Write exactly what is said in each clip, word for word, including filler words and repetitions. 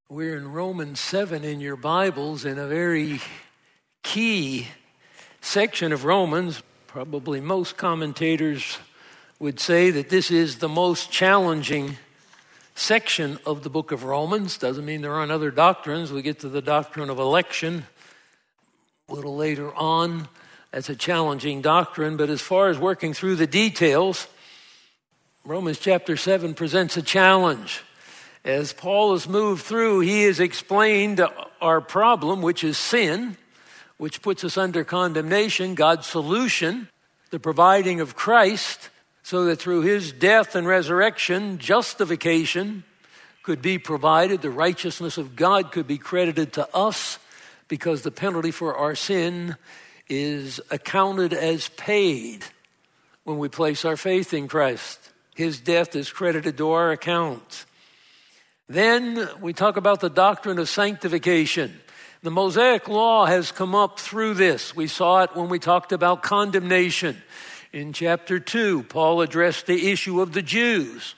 We're in Romans seven in your Bibles, in a very key section of Romans. Probably most commentators would say that this is the most challenging section of the book of Romans. Doesn't mean there aren't other doctrines. We get to the doctrine of election a little later on. That's a challenging doctrine, but as far as working through the details, Romans chapter seven presents a challenge. As Paul has moved through, he has explained our problem, which is sin, which puts us under condemnation, God's solution, the providing of Christ, so that through his death and resurrection, justification could be provided, the righteousness of God could be credited to us, because the penalty for our sin is accounted as paid when we place our faith in Christ. His death is credited to our account. Then we talk about the doctrine of sanctification. The Mosaic law has come up through this. We saw it when we talked about condemnation. In chapter two, Paul addressed the issue of the Jews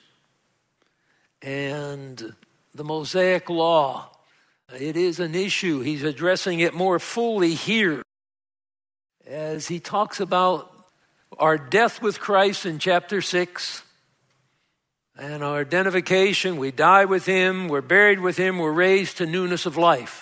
and the Mosaic law. It is an issue. He's addressing it more fully here as he talks about our death with Christ in chapter six. And our identification, we die with him, we're buried with him, we're raised to newness of life.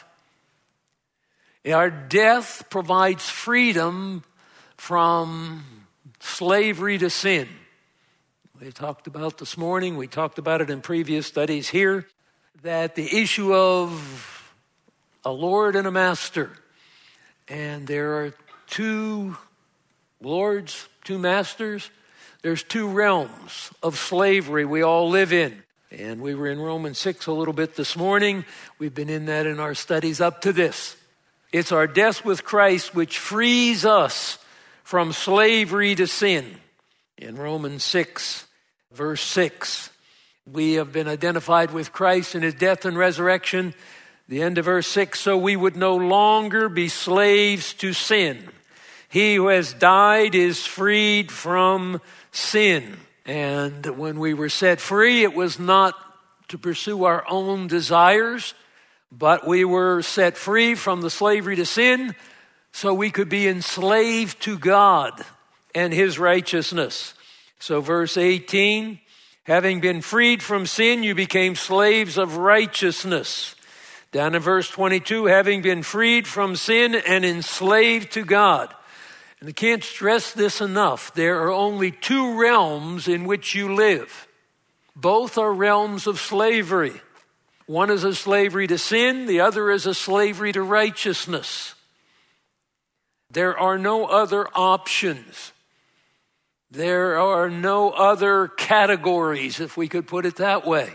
Our death provides freedom from slavery to sin. We talked about this morning, we talked about it in previous studies here, that the issue of a Lord and a master, and there are two lords, two masters. There's two realms of slavery we all live in. And we were in Romans six a little bit this morning. We've been in that in our studies up to this. It's our death with Christ which frees us from slavery to sin. In Romans six, verse six, we have been identified with Christ in his death and resurrection. The end of verse six, so we would no longer be slaves to sin. He who has died is freed from sin. And when we were set free, it was not to pursue our own desires, but we were set free from the slavery to sin so we could be enslaved to God and his righteousness. So verse eighteen, having been freed from sin, you became slaves of righteousness. Down in verse twenty-two, having been freed from sin and enslaved to God. And I can't stress this enough. There are only two realms in which you live. Both are realms of slavery. One is a slavery to sin. The other is a slavery to righteousness. There are no other options. There are no other categories, if we could put it that way.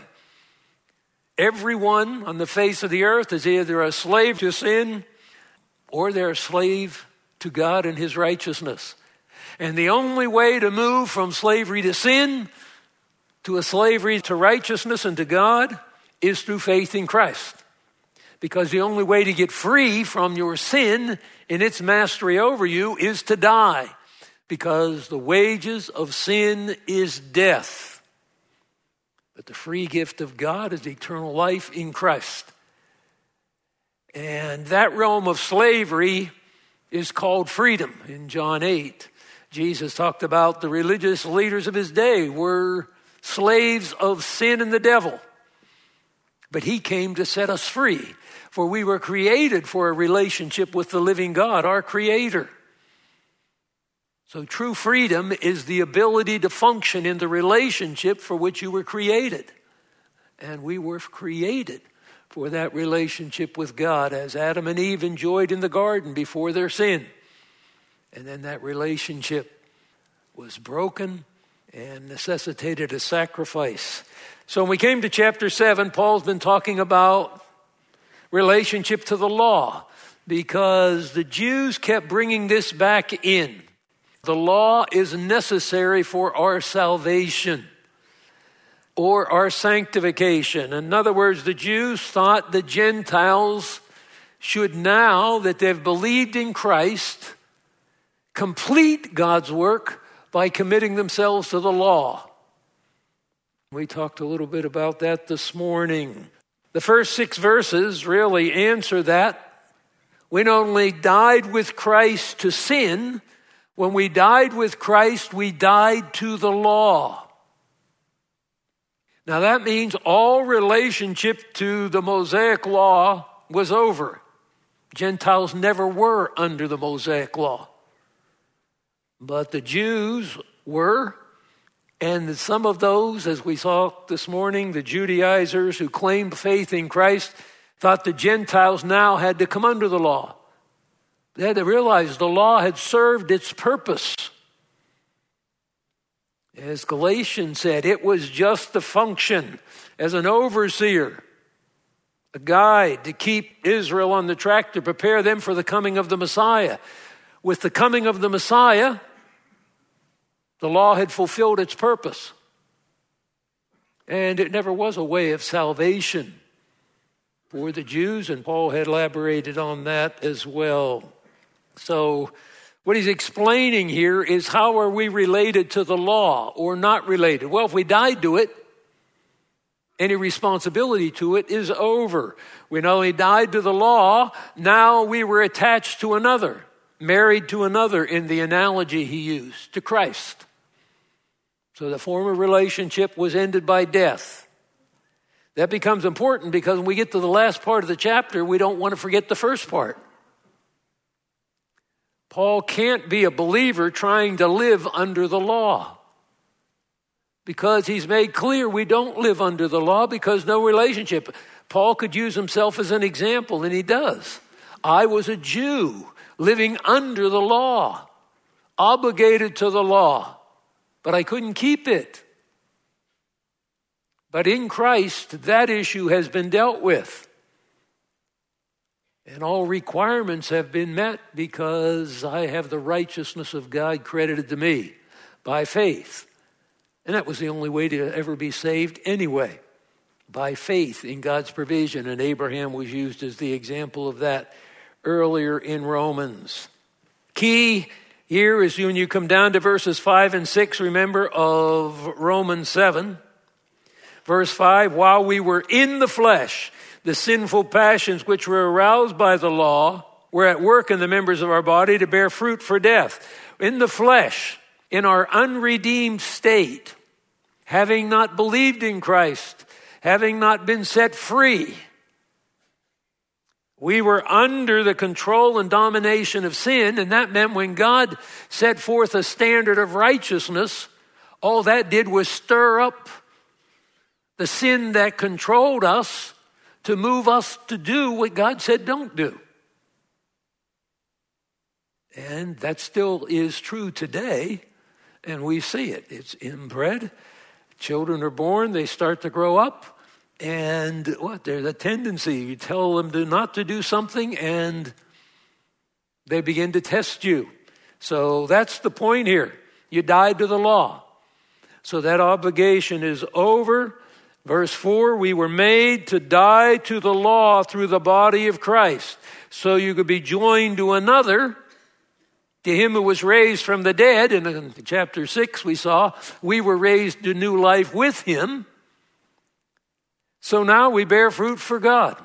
Everyone on the face of the earth is either a slave to sin or they're a slave to God and his righteousness. And the only way to move from slavery to sin to a slavery to righteousness and to God is through faith in Christ. Because the only way to get free from your sin and its mastery over you is to die. Because the wages of sin is death. But the free gift of God is eternal life in Christ. And that realm of slavery is called freedom. In John eight, Jesus talked about the religious leaders of his day were slaves of sin and the devil. But he came to set us free, for we were created for a relationship with the living God, our Creator. So true freedom is the ability to function in the relationship for which you were created. And we were created for that relationship with God, as Adam and Eve enjoyed in the garden before their sin. And then that relationship was broken and necessitated a sacrifice. So when we came to chapter seven, Paul's been talking about relationship to the law, because the Jews kept bringing this back in. The law is necessary for our salvation or our sanctification. In other words, the Jews thought the Gentiles should, now that they've believed in Christ, complete God's work by committing themselves to the law. We talked a little bit about that this morning. The first six verses really answer that. We not only died with Christ to sin, when we died with Christ, we died to the law. Now that means all relationship to the Mosaic law was over. Gentiles never were under the Mosaic law. But the Jews were, and some of those, as we saw this morning, the Judaizers who claimed faith in Christ, thought the Gentiles now had to come under the law. They had to realize the law had served its purpose. As Galatians said, it was just the function as an overseer, a guide to keep Israel on the track to prepare them for the coming of the Messiah. With the coming of the Messiah, the law had fulfilled its purpose. And it never was a way of salvation for the Jews, and Paul had elaborated on that as well. So what he's explaining here is, how are we related to the law or not related? Well, if we died to it, any responsibility to it is over. We not only died to the law, now we were attached to another, married to another in the analogy he used, to Christ. So the former relationship was ended by death. That becomes important because when we get to the last part of the chapter, we don't want to forget the first part. Paul can't be a believer trying to live under the law, because he's made clear we don't live under the law because no relationship. Paul could use himself as an example, and he does. I was a Jew living under the law, obligated to the law, but I couldn't keep it. But in Christ, that issue has been dealt with. And all requirements have been met because I have the righteousness of God credited to me by faith. And that was the only way to ever be saved anyway, by faith in God's provision. And Abraham was used as the example of that earlier in Romans. Key here is when you come down to verses five and six, remember, of Romans seven. Verse five, while we were in the flesh, the sinful passions which were aroused by the law were at work in the members of our body to bear fruit for death. In the flesh, in our unredeemed state, having not believed in Christ, having not been set free, we were under the control and domination of sin, and that meant when God set forth a standard of righteousness, all that did was stir up the sin that controlled us to move us to do what God said don't do. And that still is true today, and we see it. It's inbred. Children are born, they start to grow up, and what? There's a tendency. You tell them to not to do something, and they begin to test you. So that's the point here. You died to the law. So that obligation is over. Verse four, we were made to die to the law through the body of Christ, so you could be joined to another, to him who was raised from the dead. And in chapter six we saw we were raised to new life with him. So now we bear fruit for God.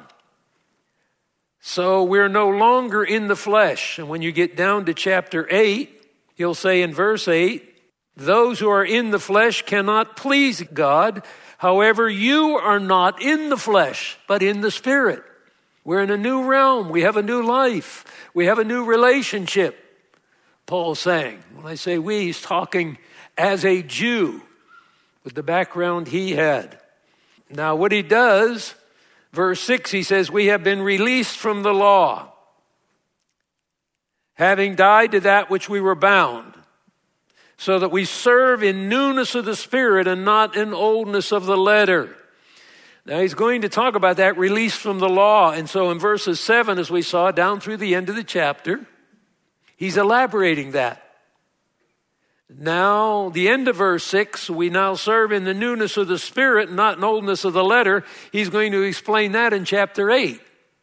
So we're no longer in the flesh. And when you get down to chapter eight, he'll say in verse eight, those who are in the flesh cannot please God. However, you are not in the flesh, but in the Spirit. We're in a new realm. We have a new life. We have a new relationship, Paul's saying. When I say we, he's talking as a Jew with the background he had. Now, what he does, verse six, he says, we have been released from the law, having died to that which we were bound, so that we serve in newness of the Spirit and not in oldness of the letter. Now he's going to talk about that release from the law. And so in verses seven, as we saw, down through the end of the chapter, he's elaborating that. Now, the end of verse six, we now serve in the newness of the Spirit, not in oldness of the letter. He's going to explain that in chapter eight.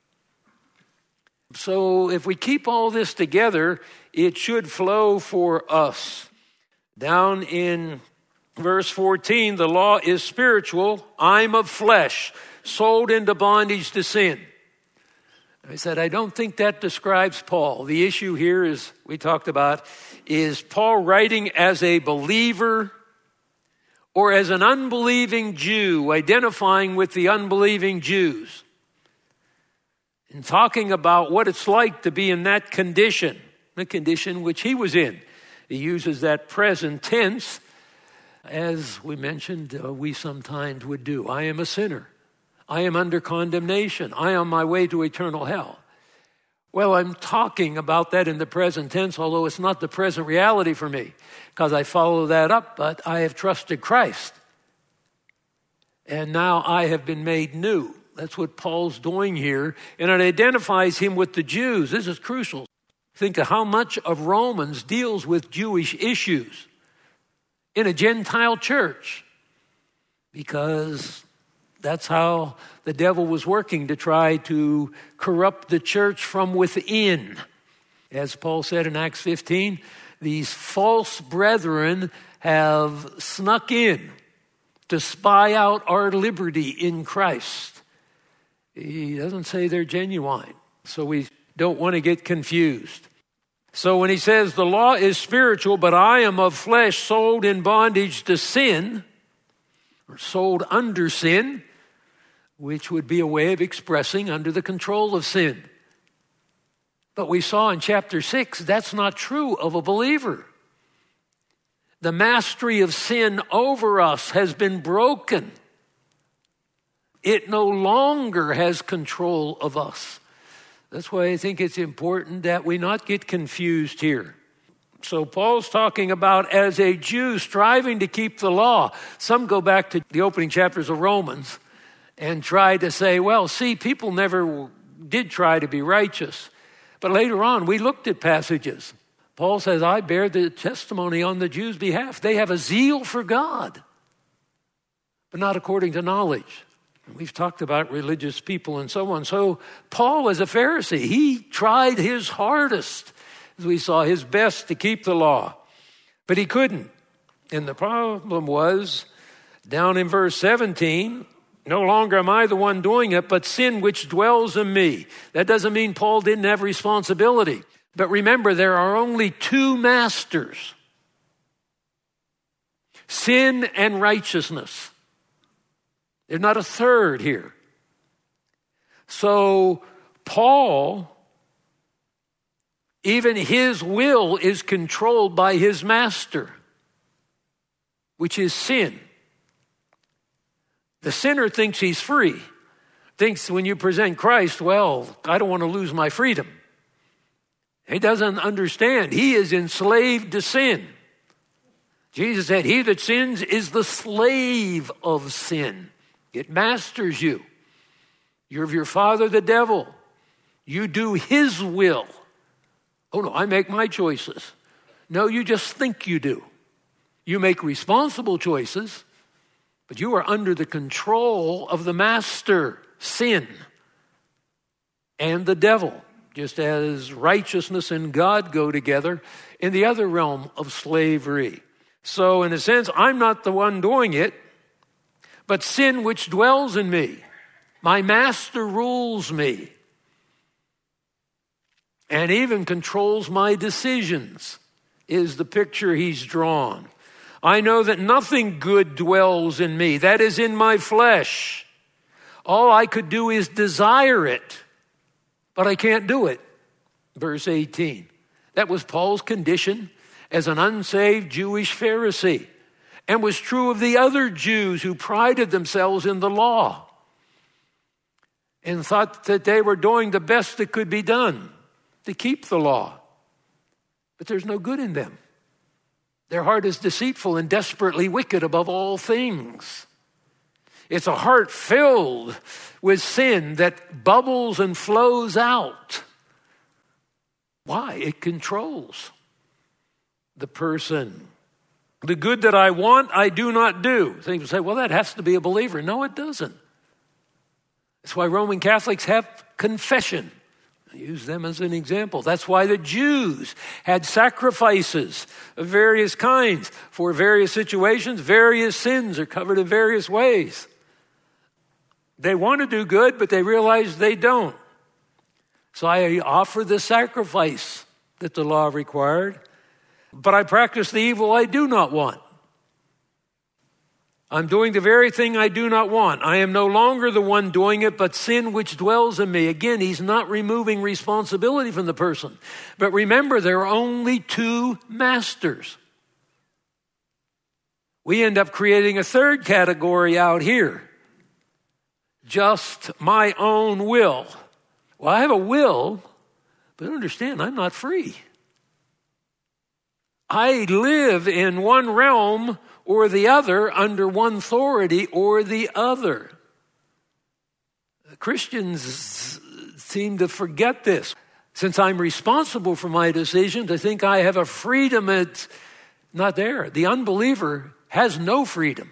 So if we keep all this together, it should flow for us. Down in Verse fourteen, the law is spiritual. I'm of flesh, sold into bondage to sin. I said, I don't think that describes Paul. The issue here is, we talked about, is Paul writing as a believer or as an unbelieving Jew, identifying with the unbelieving Jews, and talking about what it's like to be in that condition, the condition which he was in. He uses that present tense, as we mentioned, uh, we sometimes would do. I am a sinner. I am under condemnation. I am on my way to eternal hell. Well, I'm talking about that in the present tense, although it's not the present reality for me, because I follow that up, but I have trusted Christ. And now I have been made new. That's what Paul's doing here. And it identifies him with the Jews. This is crucial. Think of how much of Romans deals with Jewish issues in a Gentile church, because that's how the devil was working to try to corrupt the church from within. As Paul said in Acts fifteen, these false brethren have snuck in to spy out our liberty in Christ. He doesn't say they're genuine, so we don't want to get confused. So when he says the law is spiritual, but I am of flesh, sold in bondage to sin, or sold under sin, which would be a way of expressing under the control of sin. But we saw in chapter six, that's not true of a believer. The mastery of sin over us has been broken. It no longer has control of us. That's why I think it's important that we not get confused here. So Paul's talking about as a Jew striving to keep the law. Some go back to the opening chapters of Romans and try to say, well, see, people never did try to be righteous. But later on, we looked at passages. Paul says, I bear the testimony on the Jews' behalf. They have a zeal for God, but not according to knowledge. We've talked about religious people and so on. So Paul was a Pharisee. He tried his hardest, as we saw, his best to keep the law. But he couldn't. And the problem was, down in verse seventeen, no longer am I the one doing it, but sin which dwells in me. That doesn't mean Paul didn't have responsibility. But remember, there are only two masters: sin and righteousness. There's not a third here. So Paul, even his will is controlled by his master, which is sin. The sinner thinks he's free, thinks when you present Christ, well, I don't want to lose my freedom. He doesn't understand. He is enslaved to sin. Jesus said, he that sins is the slave of sin. It masters you. You're of your father, the devil. You do his will. Oh, no, I make my choices. No, you just think you do. You make responsible choices, but you are under the control of the master, sin, and the devil, just as righteousness and God go together in the other realm of slavery. So in a sense, I'm not the one doing it, but sin which dwells in me. My master rules me and even controls my decisions, is the picture he's drawn. I know that nothing good dwells in me, that is in my flesh. All I could do is desire it, but I can't do it. Verse eighteen. That was Paul's condition as an unsaved Jewish Pharisee, and was true of the other Jews who prided themselves in the law and thought that they were doing the best that could be done to keep the law. But there's no good in them. Their heart is deceitful and desperately wicked above all things. It's a heart filled with sin that bubbles and flows out. Why? It controls the person. The good that I want, I do not do. Some people say, well, that has to be a believer. No, it doesn't. That's why Roman Catholics have confession. I use them as an example. That's why the Jews had sacrifices of various kinds for various situations. Various sins are covered in various ways. They want to do good, but they realize they don't. So I offer the sacrifice that the law required, but I practice the evil I do not want. I'm doing the very thing I do not want. I am no longer the one doing it, but sin which dwells in me. Again, he's not removing responsibility from the person. But remember, there are only two masters. We end up creating a third category out here. Just my own will. Well, I have a will, but understand, I'm not free. I live in one realm or the other, under one authority or the other. Christians seem to forget this. Since I'm responsible for my decisions, I think I have a freedom that's not there. The unbeliever has no freedom.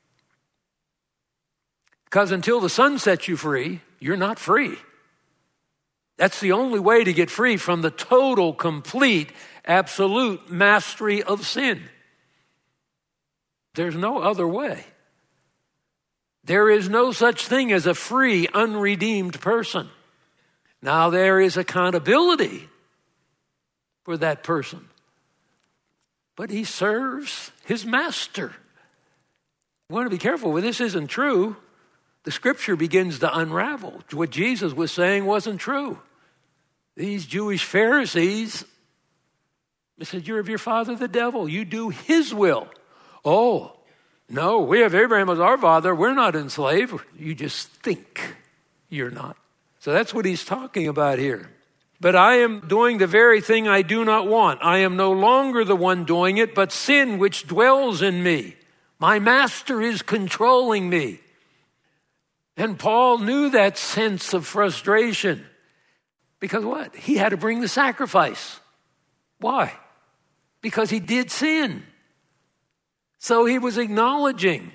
Because until the sun sets you free, you're not free. That's the only way to get free from the total, complete, absolute mastery of sin. There's no other way. There is no such thing as a free, unredeemed person. Now, there is accountability for that person, but he serves his master. We want to be careful. When this isn't true, the scripture begins to unravel. What Jesus was saying wasn't true. These Jewish Pharisees, they said, you're of your father the devil. You do his will. Oh, no, we have Abraham as our father. We're not enslaved. You just think you're not. So that's what he's talking about here. But I am doing the very thing I do not want. I am no longer the one doing it, but sin which dwells in me. My master is controlling me. And Paul knew that sense of frustration. Because what? He had to bring the sacrifice. Why? Because he did sin. So he was acknowledging,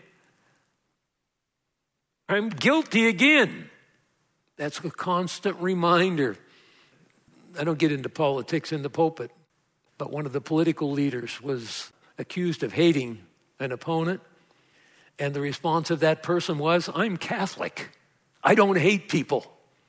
I'm guilty again. That's a constant reminder. I don't get into politics in the pulpit, but one of the political leaders was accused of hating an opponent. And the response of that person was, I'm Catholic. I don't hate people.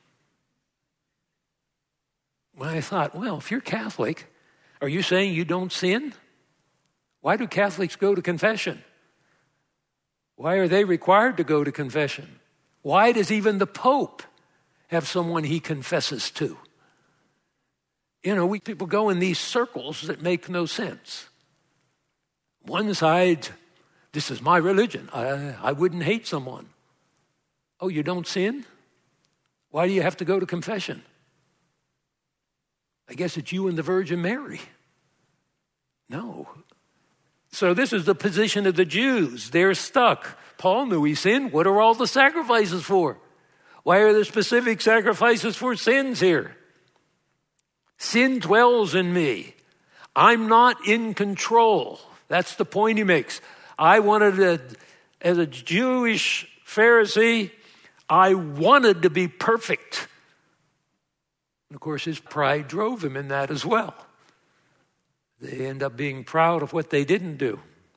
Well, I thought, well, if you're Catholic, are you saying you don't sin? Why do Catholics go to confession? Why are they required to go to confession? Why does even the Pope have someone he confesses to? You know, we people go in these circles that make no sense. One side, this is my religion. I, I wouldn't hate someone. Oh, you don't sin? Why do you have to go to confession? I guess it's you and the Virgin Mary. No. So this is the position of the Jews. They're stuck. Paul knew he sinned. What are all the sacrifices for? Why are there specific sacrifices for sins here? Sin dwells in me. I'm not in control. That's the point he makes. I wanted to, as a Jewish Pharisee, I wanted to be perfect. And of course, his pride drove him in that as well. They end up being proud of what they didn't do.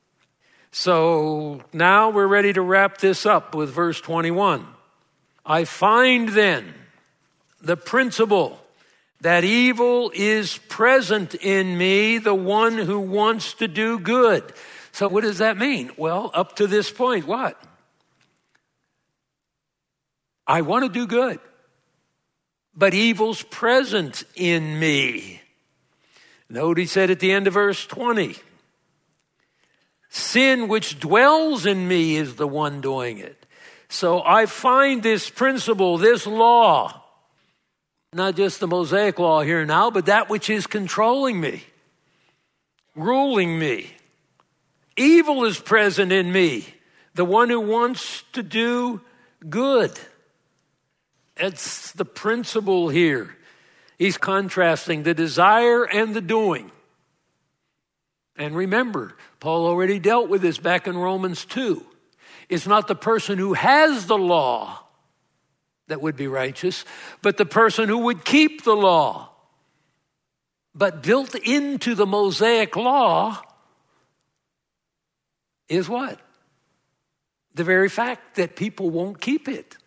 So now we're ready to wrap this up with verse twenty-one. I find then the principle that evil is present in me, the one who wants to do good. So what does that mean? Well, up to this point, what? I want to do good, but evil's present in me. Note he said at the end of verse twenty, sin which dwells in me is the one doing it. So I find this principle, this law, not just the Mosaic law here now, but that which is controlling me, ruling me. Evil is present in me, the one who wants to do good. It's the principle here. He's contrasting the desire and the doing. And remember, Paul already dealt with this back in Romans two. It's not the person who has the law that would be righteous, but the person who would keep the law. But built into the Mosaic law is what? The very fact that people won't keep it.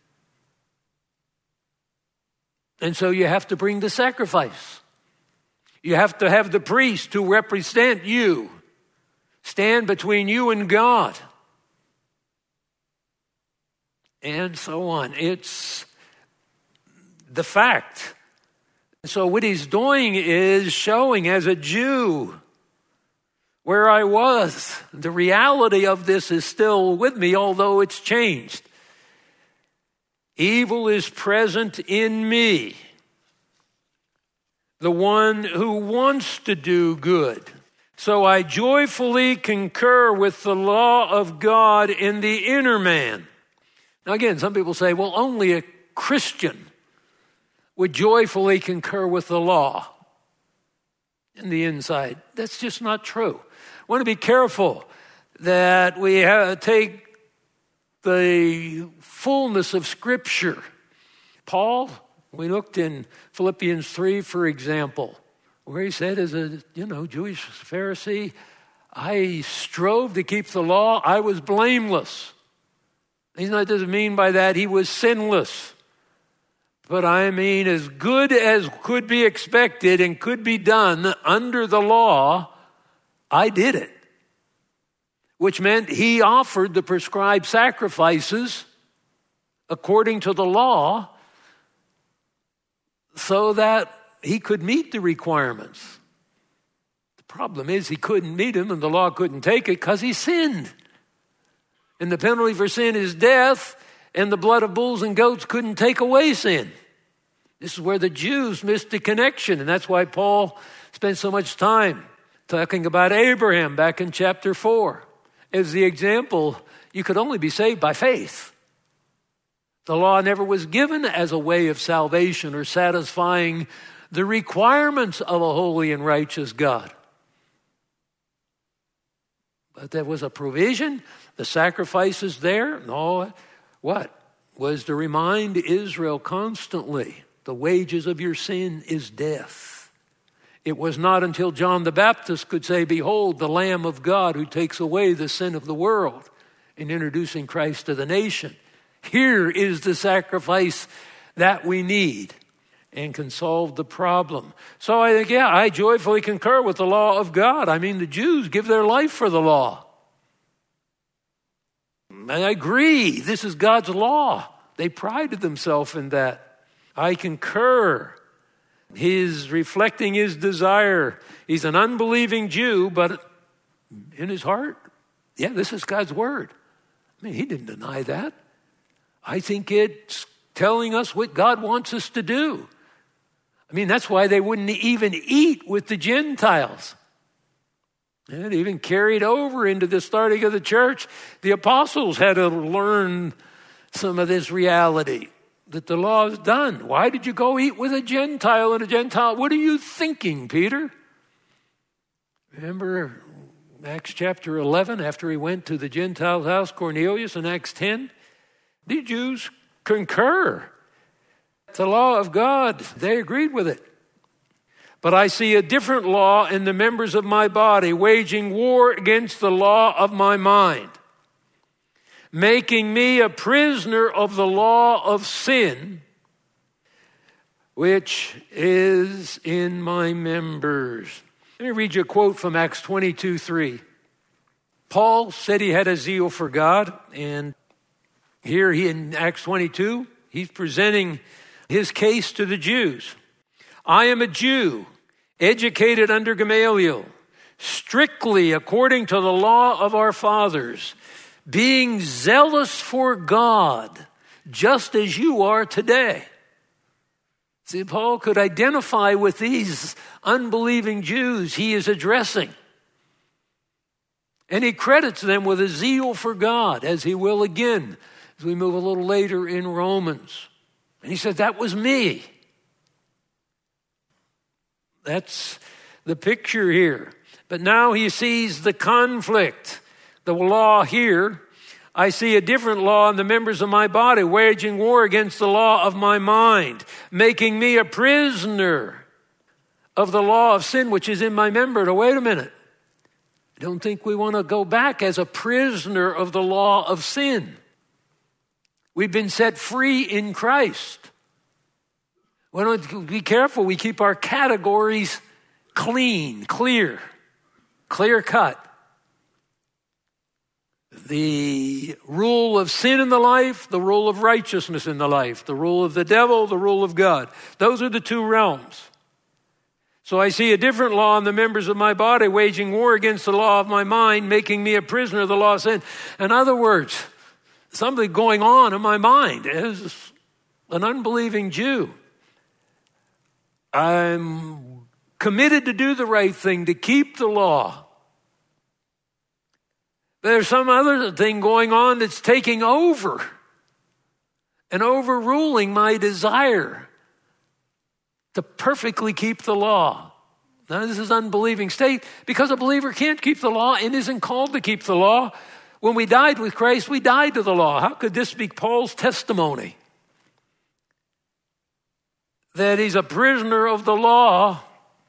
And so you have to bring the sacrifice. You have to have the priest who represent you stand between you and God. And so on. It's the fact. So what he's doing is showing as a Jew where I was. The reality of this is still with me, although it's changed. Evil is present in me, the one who wants to do good. So I joyfully concur with the law of God in the inner man. Now again, some people say, well, only a Christian would joyfully concur with the law in the inside. That's just not true. I want to be careful that we have, take the fullness of Scripture. Paul, we looked in Philippians three, for example, where he said, as a you know Jewish Pharisee, I strove to keep the law. I was blameless. He doesn't mean by that he was sinless. But I mean as good as could be expected and could be done under the law, I did it. Which meant he offered the prescribed sacrifices according to the law so that he could meet the requirements. The problem is he couldn't meet them and the law couldn't take it because he sinned. And the penalty for sin is death, and the blood of bulls and goats couldn't take away sin. This is where the Jews missed the connection, and that's why Paul spent so much time talking about Abraham back in chapter four. As the example, you could only be saved by faith. The law never was given as a way of salvation or satisfying the requirements of a holy and righteous God. But there was a provision. The sacrifices there, no, what? Was to remind Israel constantly, the wages of your sin is death. It was not until John the Baptist could say, behold, the Lamb of God who takes away the sin of the world, in introducing Christ to the nation. Here is the sacrifice that we need and can solve the problem. So I think, yeah, I joyfully concur with the law of God. I mean, the Jews give their life for the law. And I agree, this is God's law. They prided themselves in that. I concur. He's reflecting his desire. He's an unbelieving Jew, but in his heart, yeah, this is God's word. I mean, he didn't deny that. I think it's telling us what God wants us to do. I mean, that's why they wouldn't even eat with the Gentiles. And it even carried over into the starting of the church. The apostles had to learn some of this reality, that the law is done. Why did you go eat with a Gentile and a Gentile? What are you thinking, Peter? Remember Acts chapter eleven, after he went to the Gentile's house, Cornelius, in Acts ten? The Jews concur. The law of God, they agreed with it. But I see a different law in the members of my body, waging war against the law of my mind, making me a prisoner of the law of sin, which is in my members. Let me read you a quote from Acts twenty-two three. Paul said he had a zeal for God, and here he in Acts twenty-two, he's presenting his case to the Jews. I am a Jew, educated under Gamaliel, strictly according to the law of our fathers, being zealous for God, just as you are today. See, Paul could identify with these unbelieving Jews he is addressing. And he credits them with a zeal for God, as he will again, as we move a little later in Romans. And he said, that was me. That's the picture here. But now he sees the conflict. The law here I see a different law in the members of my body, waging war against the law of my mind, making me a prisoner of the law of sin which is in my member. Now, wait a minute. I don't think we want to go back as a prisoner of the law of sin. We've been set free in Christ. We don't be careful. We keep our categories clean, clear, clear cut. The rule of sin in the life, the rule of righteousness in the life, the rule of the devil, the rule of God. Those are the two realms. So I see a different law in the members of my body, waging war against the law of my mind, making me a prisoner of the law of sin. In other words, something going on in my mind as an unbelieving Jew. I'm committed to do the right thing, to keep the law. There's some other thing going on that's taking over and overruling my desire to perfectly keep the law. Now, this is unbelieving state because a believer can't keep the law and isn't called to keep the law. When we died with Christ, we died to the law. How could this be Paul's testimony? That he's a prisoner of the law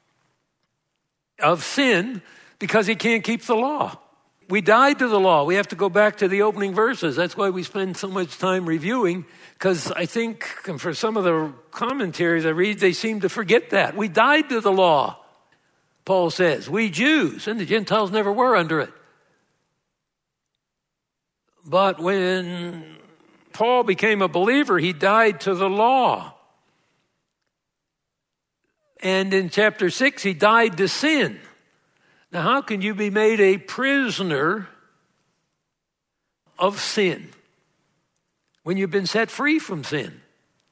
of sin because he can't keep the law. We died to the law. We have to go back to the opening verses. That's why we spend so much time reviewing, because I think for some of the commentaries I read, they seem to forget that. We died to the law, Paul says. We Jews, and the Gentiles never were under it. But when Paul became a believer, he died to the law. And in chapter six, he died to sin. Now, how can you be made a prisoner of sin when you've been set free from sin?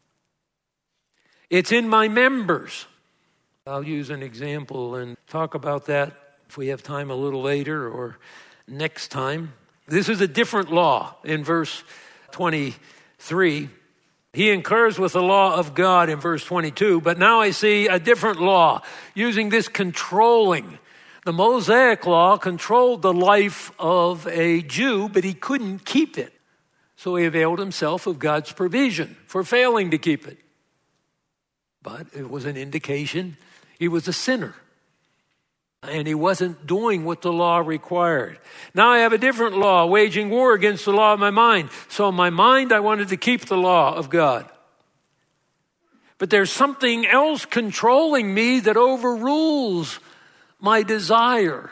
It's in my members. I'll use an example and talk about that if we have time a little later or next time. This is a different law in verse twenty-three. He incurs with the law of God in verse twenty-two, but now I see a different law using this controlling. The Mosaic law controlled the life of a Jew, but he couldn't keep it. So he availed himself of God's provision for failing to keep it. But it was an indication he was a sinner. And he wasn't doing what the law required. Now I have a different law, waging war against the law of my mind. So in my mind, I wanted to keep the law of God. But there's something else controlling me that overrules my desire.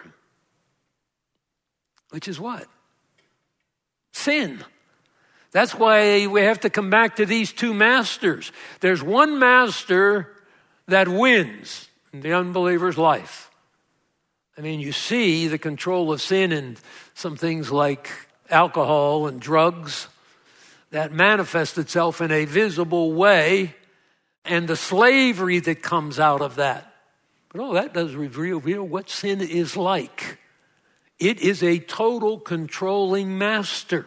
Which is what? Sin. That's why we have to come back to these two masters. There's one master that wins in the unbeliever's life. I mean, you see the control of sin in some things like alcohol and drugs that manifest itself in a visible way, and the slavery that comes out of that. But oh, that does reveal, reveal what sin is like. It is a total controlling master.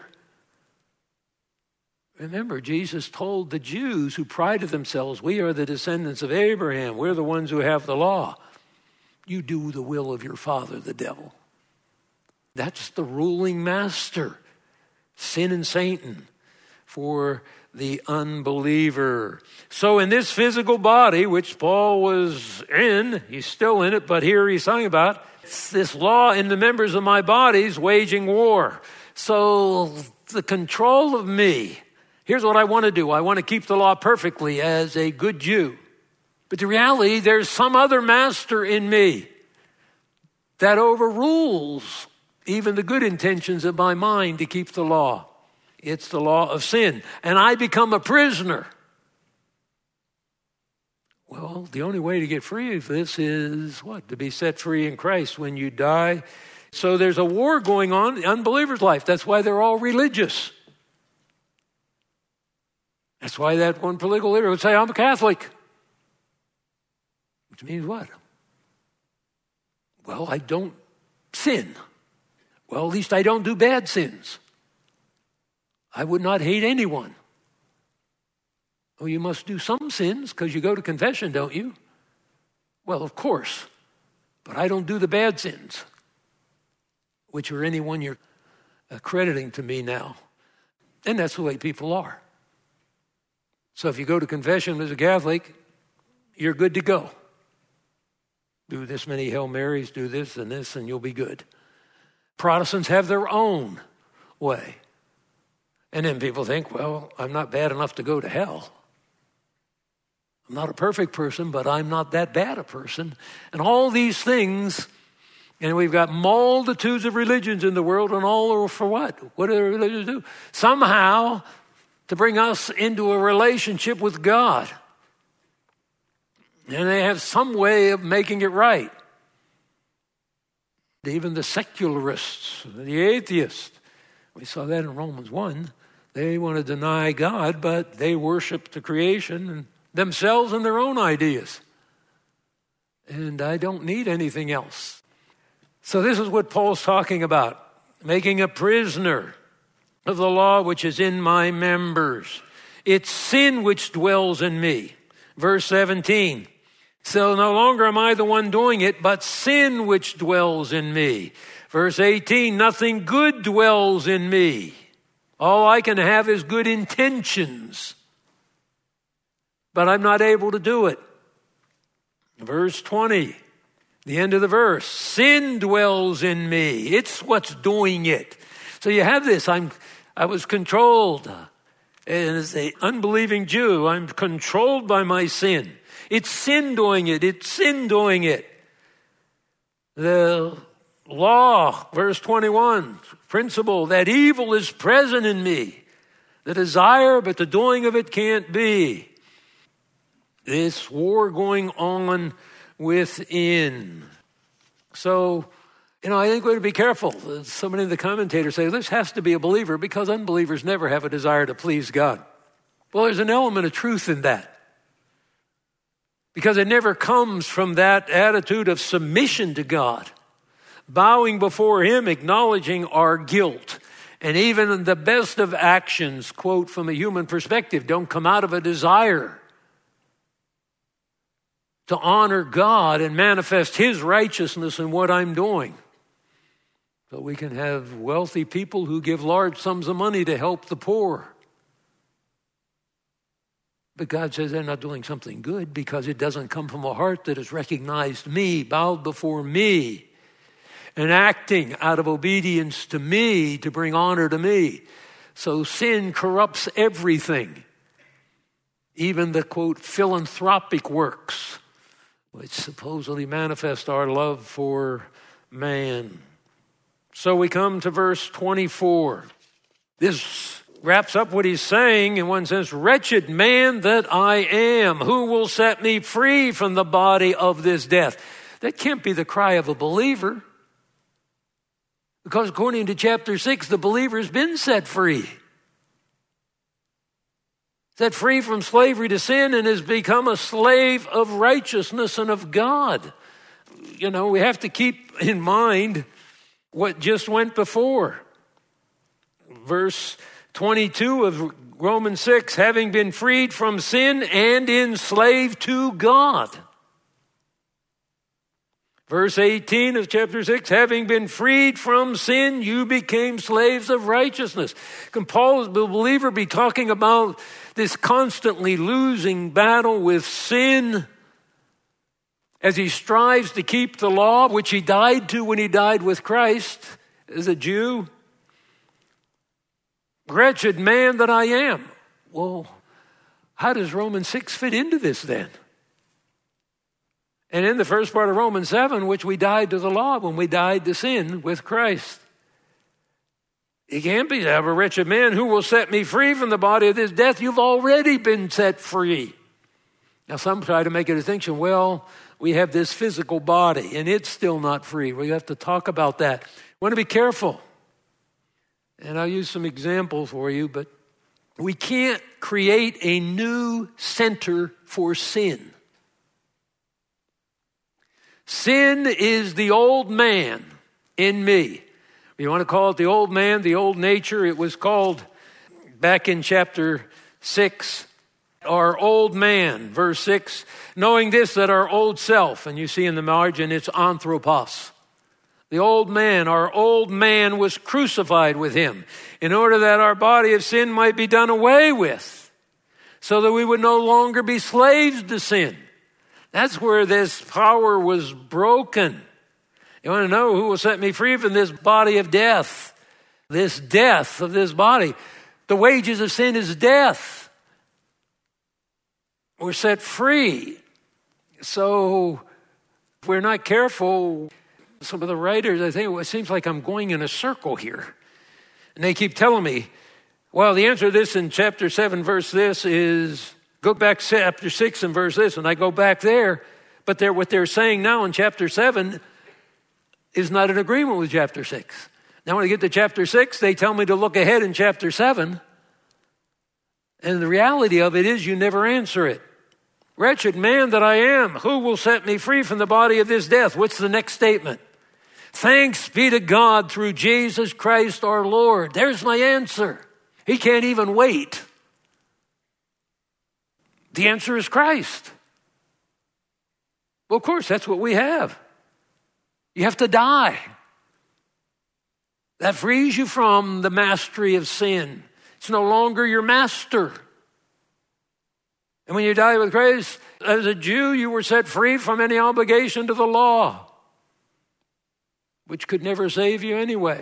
Remember, Jesus told the Jews who prided themselves, we are the descendants of Abraham. We're the ones who have the law. You do the will of your father, the devil. That's the ruling master. Sin and Satan for the unbeliever. So in this physical body, which Paul was in, he's still in it, but here he's talking about, it's this law in the members of my bodies waging war. So the control of me, here's what I want to do. I want to keep the law perfectly as a good Jew. But the reality, there's some other master in me that overrules even the good intentions of my mind to keep the law. It's the law of sin. And I become a prisoner. Well, the only way to get free of this is what? To be set free in Christ when you die. So there's a war going on in the unbeliever's life. That's why they're all religious. That's why that one political leader would say, I'm a Catholic. Which means what? Well, I don't sin. Well, at least I don't do bad sins. I would not hate anyone. Oh, you must do some sins because you go to confession, don't you? Well, of course. But I don't do the bad sins, which are anyone you're accrediting to me now. And that's the way people are. So if you go to confession as a Catholic, you're good to go. Do this many Hail Marys, do this and this, and you'll be good. Protestants have their own way. And then people think, well, I'm not bad enough to go to hell. I'm not a perfect person, but I'm not that bad a person. And all these things, and we've got multitudes of religions in the world, and all are for what? What do the religions do? Somehow to bring us into a relationship with God. And they have some way of making it right. Even the secularists, the atheists, we saw that in Romans one. They want to deny God, but they worship the creation and themselves and their own ideas. And I don't need anything else. So this is what Paul's talking about. Making a prisoner of the law which is in my members. It's sin which dwells in me. Verse seventeen. So no longer am I the one doing it, but sin which dwells in me. Verse eighteen. Nothing good dwells in me. All I can have is good intentions. But I'm not able to do it. Verse twenty, the end of the verse. Sin dwells in me. It's what's doing it. So you have this. I'm, I was controlled. And as an unbelieving Jew, I'm controlled by my sin. It's sin doing it. It's sin doing it. The law, verse twenty-one, principle that evil is present in me. The desire, but the doing of it can't be. This war going on within. So, you know, I think we have to be careful. So many of the commentators say this has to be a believer because unbelievers never have a desire to please God. Well, there's an element of truth in that. Because it never comes from that attitude of submission to God, bowing before Him, acknowledging our guilt. And even the best of actions, quote, from a human perspective, don't come out of a desire to honor God and manifest His righteousness in what I'm doing. So we can have wealthy people who give large sums of money to help the poor. But God says they're not doing something good because it doesn't come from a heart that has recognized me, bowed before me, and acting out of obedience to me to bring honor to me. So sin corrupts everything, even the, quote, philanthropic works, which supposedly manifest our love for man. So we come to verse twenty-four. This wraps up what he's saying in one sense. Wretched man that I am, who will set me free from the body of this death? That can't be the cry of a believer. Because according to chapter six, the believer's been set free. Set free from slavery to sin and has become a slave of righteousness and of God. You know, we have to keep in mind what just went before. Verse twenty-two of Romans six, having been freed from sin and enslaved to God. Verse eighteen of chapter six, having been freed from sin, you became slaves of righteousness. Can Paul, the believer, be talking about this constantly losing battle with sin as he strives to keep the law, which he died to when he died with Christ as a Jew? Wretched man that I am. Well, how does Romans six fit into this then? And in the first part of Romans seven, which we died to the law when we died to sin with Christ. It can't be, I'm a wretched man, who will set me free from the body of this death? You've already been set free. Now some try to make a distinction. Well, we have this physical body and it's still not free. We have to talk about that. We want to be careful. And I'll use some examples for you, but we can't create a new center for sin. Sin is the old man in me. You want to call it the old man, the old nature. It was called back in chapter six, our old man, verse six, knowing this, that our old self, and you see in the margin, it's anthropos, The old man, our old man was crucified with him in order that our body of sin might be done away with, so that we would no longer be slaves to sin. That's where this power was broken. You want to know who will set me free from this body of death? This death of this body. The wages of sin is death. We're set free. So if we're not careful, some of the writers, I think, well, it seems like I'm going in a circle here. And they keep telling me, well, the answer to this in chapter seven, verse this is, go back chapter six and verse this, and I go back there. But they're, what they're saying now in chapter seven is not in agreement with chapter six. Now when I get to chapter six, they tell me to look ahead in chapter seven. And the reality of it is you never answer it. Wretched man that I am, who will set me free from the body of this death? What's the next statement? Thanks be to God through Jesus Christ our Lord. There's my answer. He can't even wait. The answer is Christ. Well, of course, that's what we have. You have to die. That frees you from the mastery of sin. It's no longer your master. And when you die with Christ, as a Jew, you were set free from any obligation to the law, which could never save you anyway.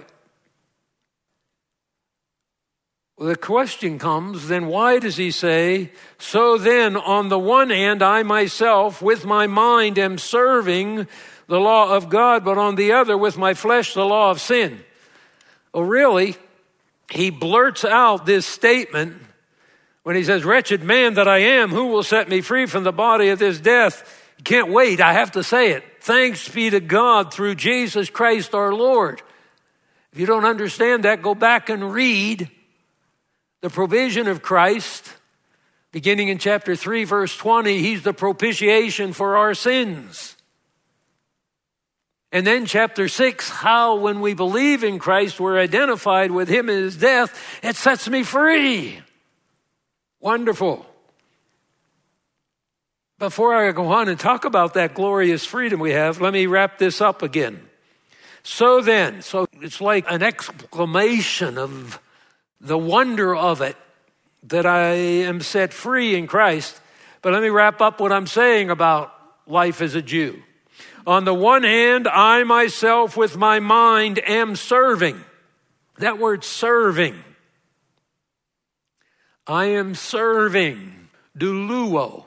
Well, the question comes, then why does he say, so then on the one hand, I myself with my mind am serving the law of God, but on the other with my flesh, the law of sin? Well, really, he blurts out this statement when he says, wretched man that I am, who will set me free from the body of this death? You can't wait. I have to say it. Thanks be to God through Jesus Christ our Lord. If you don't understand that, go back and read the provision of Christ. Beginning in chapter three, verse twenty, he's the propitiation for our sins. And then chapter six, how when we believe in Christ, we're identified with him in his death. It sets me free. Wonderful. Before I go on and talk about that glorious freedom we have, let me wrap this up again. So then, so it's like an exclamation of the wonder of it, that I am set free in Christ. But let me wrap up what I'm saying about life as a Jew. On the one hand, I myself with my mind am serving. That word serving. I am serving, douluo.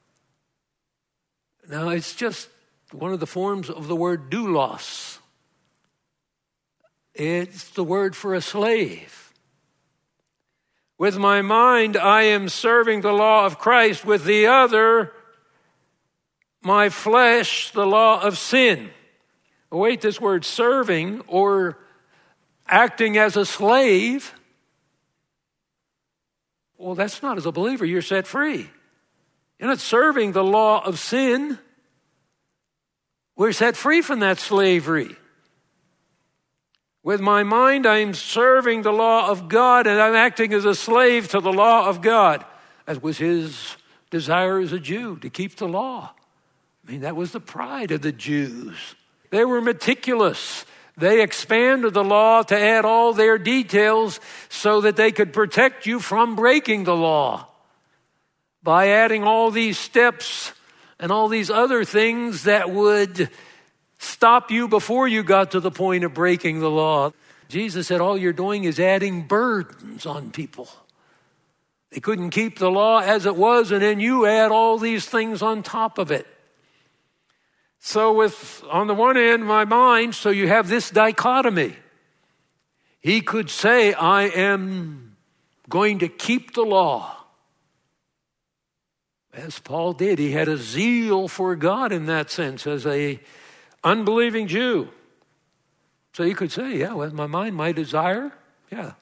Now, it's just one of the forms of the word doulos. It's the word for a slave. With my mind, I am serving the law of Christ. With the other, my flesh, the law of sin. Wait, this word serving or acting as a slave, well, that's not as a believer. You're set free. You're not serving the law of sin. We're set free from that slavery. With my mind, I'm serving the law of God, and I'm acting as a slave to the law of God. That was his desire as a Jew, to keep the law. I mean, that was the pride of the Jews. They were meticulous. They expanded the law to add all their details so that they could protect you from breaking the law. By adding all these steps and all these other things that would stop you before you got to the point of breaking the law. Jesus said, all you're doing is adding burdens on people. They couldn't keep the law as it was, and then you add all these things on top of it. So with, on the one hand, my mind, so you have this dichotomy. He could say, I am going to keep the law. As Paul did, he had a zeal for God in that sense as a unbelieving Jew. So you could say, yeah, with my mind, my desire, yeah.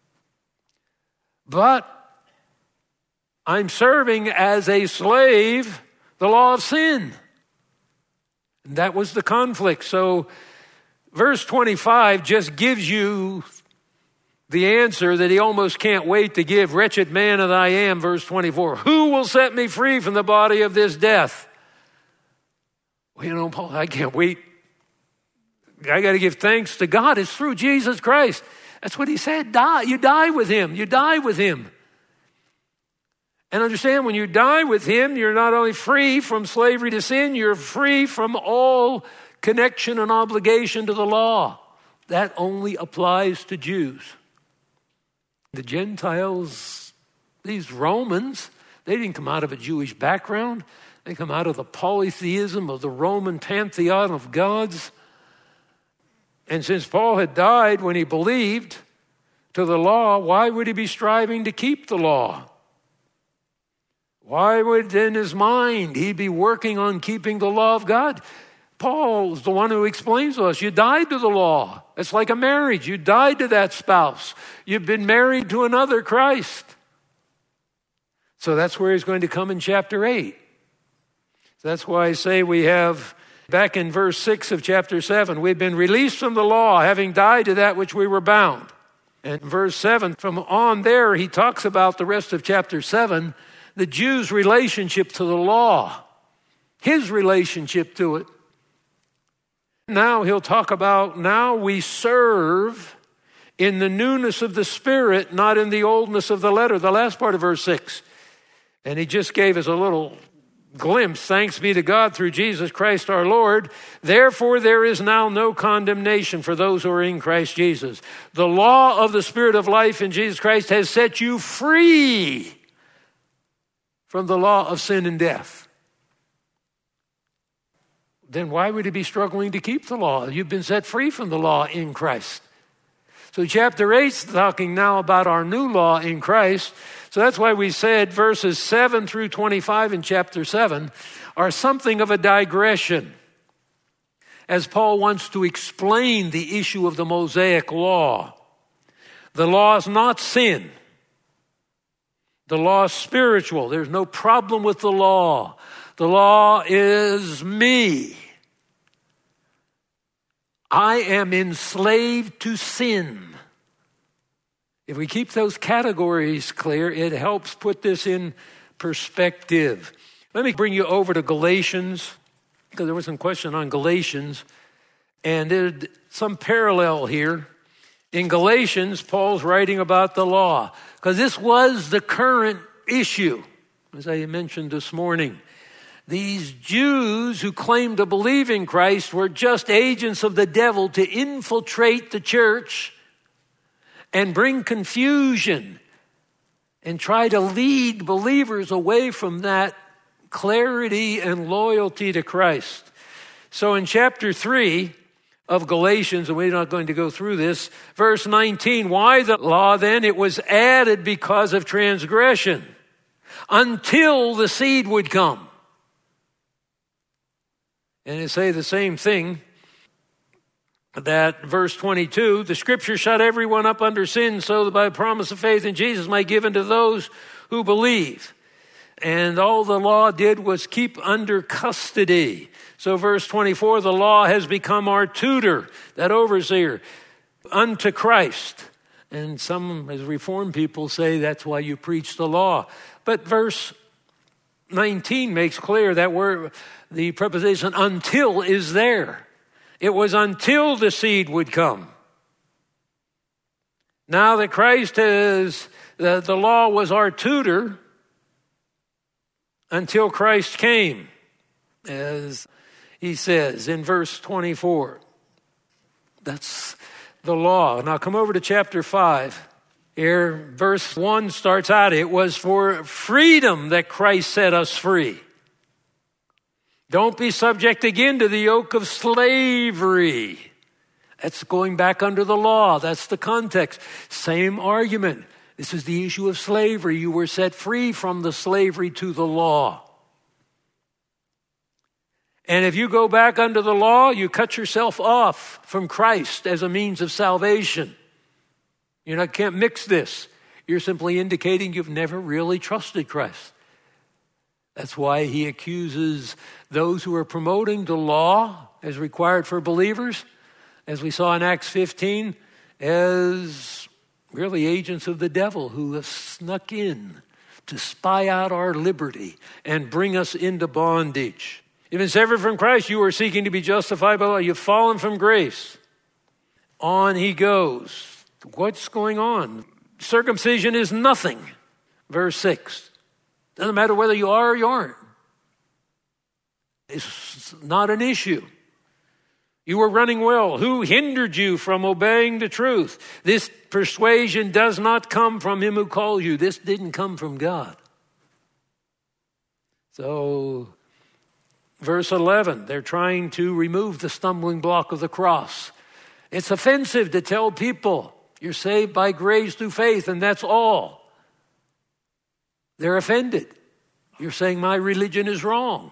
But I'm serving as a slave the law of sin. And that was the conflict. So verse twenty-five just gives you the answer that he almost can't wait to give. Wretched man that I am, verse twenty-four. Who will set me free from the body of this death? Well, you know, Paul, I can't wait I got to give thanks to God. It's through Jesus Christ. That's what he said. Die. You die with him. You die with him. And understand, when you die with him, you're not only free from slavery to sin, you're free from all connection and obligation to the law. That only applies to Jews. The Gentiles, these Romans, they didn't come out of a Jewish background. They come out of the polytheism of the Roman pantheon of gods. And since Paul had died when he believed to the law, why would he be striving to keep the law? Why would in his mind he be working on keeping the law of God? Paul's the one who explains to us, you died to the law. It's like a marriage. You died to that spouse. You've been married to another, Christ. So that's where he's going to come in chapter eight. So that's why I say we have, back in verse six of chapter seven, we've been released from the law, having died to that which we were bound. And verse seven, from on there, he talks about the rest of chapter seven, the Jews' relationship to the law, his relationship to it. Now he'll talk about, now we serve in the newness of the Spirit, not in the oldness of the letter, the last part of verse six. And he just gave us a little glimpse, thanks be to God through Jesus Christ our Lord. Therefore there is now no condemnation for those who are in Christ Jesus. The law of the Spirit of life in Jesus Christ has set you free from the law of sin and death. Then why would he be struggling to keep the law? You've been set free from the law in Christ. So chapter eight is talking now about our new law in Christ. So that's why we said verses seven through twenty-five in chapter seven are something of a digression, as Paul wants to explain the issue of the Mosaic law. The law is not sin. The law is spiritual. There's no problem with the law. The law is me. I am enslaved to sin. If we keep those categories clear, it helps put this in perspective. Let me bring you over to Galatians, because there was some question on Galatians, and there's some parallel here. In Galatians, Paul's writing about the law, because this was the current issue, as I mentioned this morning. These Jews who claimed to believe in Christ were just agents of the devil to infiltrate the church and bring confusion and try to lead believers away from that clarity and loyalty to Christ. So in chapter three of Galatians, and we're not going to go through this, verse nineteen, why the law then? It was added because of transgression, until the seed would come. And they say the same thing, that verse twenty-two, the scripture shut everyone up under sin so that by the promise of faith in Jesus might be given to those who believe. And all the law did was keep under custody. So verse twenty-four, the law has become our tutor, that overseer, unto Christ. And some, as Reformed people, say that's why you preach the law. But verse nineteen makes clear that word, the preposition until is there. It was until the seed would come. Now that Christ has, the, the law was our tutor until Christ came, as he says in verse twenty-four. That's the law. Now come over to chapter five. Here, verse one starts out, it was for freedom that Christ set us free. Don't be subject again to the yoke of slavery. That's going back under the law. That's the context. Same argument. This is the issue of slavery. You were set free from the slavery to the law. And if you go back under the law, you cut yourself off from Christ as a means of salvation. You know, can't mix this. You're simply indicating you've never really trusted Christ. That's why he accuses those who are promoting the law as required for believers, as we saw in Acts fifteen, as really agents of the devil who have snuck in to spy out our liberty and bring us into bondage. You've been severed from Christ. You are seeking to be justified by law. You've fallen from grace. On he goes. What's going on? Circumcision is nothing. Verse six. Doesn't matter whether you are or you aren't. It's not an issue. You were running well. Who hindered you from obeying the truth? This persuasion does not come from him who called you. This didn't come from God. So, verse eleven, they're trying to remove the stumbling block of the cross. It's offensive to tell people you're saved by grace through faith, and that's all. They're offended. You're saying my religion is wrong.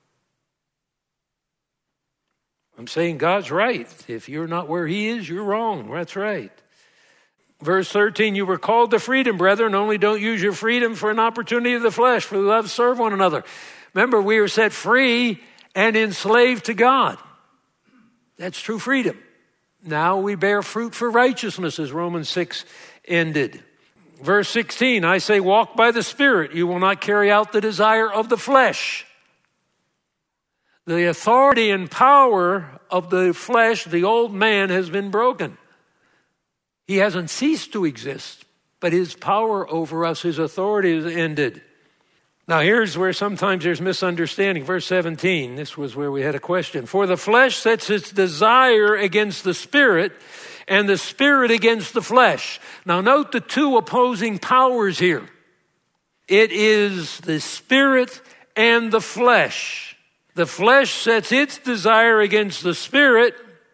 I'm saying God's right. If you're not where he is, you're wrong. That's right. Verse thirteen, you were called to freedom, brethren. Only don't use your freedom for an opportunity of the flesh, for love serve one another. Remember, we were set free and enslaved to God. That's true freedom. Now we bear fruit for righteousness, as Romans six ended. Verse sixteen, I say, walk by the Spirit. You will not carry out the desire of the flesh. The authority and power of the flesh, the old man, has been broken. He hasn't ceased to exist, but his power over us, his authority has ended. Now here's where sometimes there's misunderstanding. Verse seventeen, this was where we had a question. For the flesh sets its desire against the Spirit, and the Spirit against the flesh. Now note the two opposing powers here. It is the Spirit and the flesh. The flesh sets its desire against the Spirit,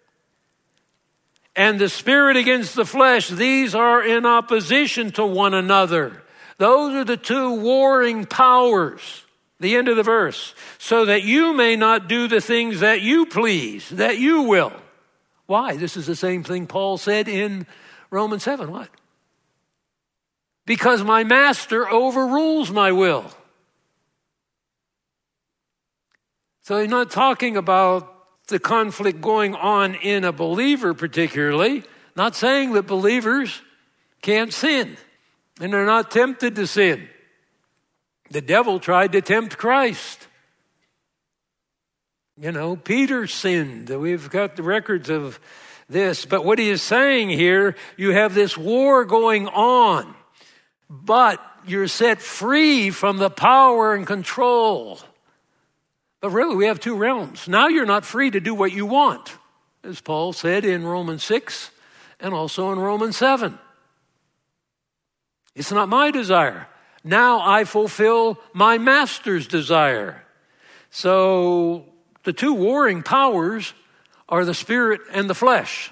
and the Spirit against the flesh. These are in opposition to one another. Those are the two warring powers. The end of the verse. So that you may not do the things that you please, that you will. Why? This is the same thing Paul said in Romans seven. What? Because my master overrules my will. So he's not talking about the conflict going on in a believer particularly. Not saying that believers can't sin and they're not tempted to sin. The devil tried to tempt Christ. You know, Peter sinned. We've got the records of this. But what he is saying here, you have this war going on, but you're set free from the power and control. But really, we have two realms. Now you're not free to do what you want, as Paul said in Romans six and also in Romans seven. It's not my desire. Now I fulfill my master's desire. So the two warring powers are the Spirit and the flesh.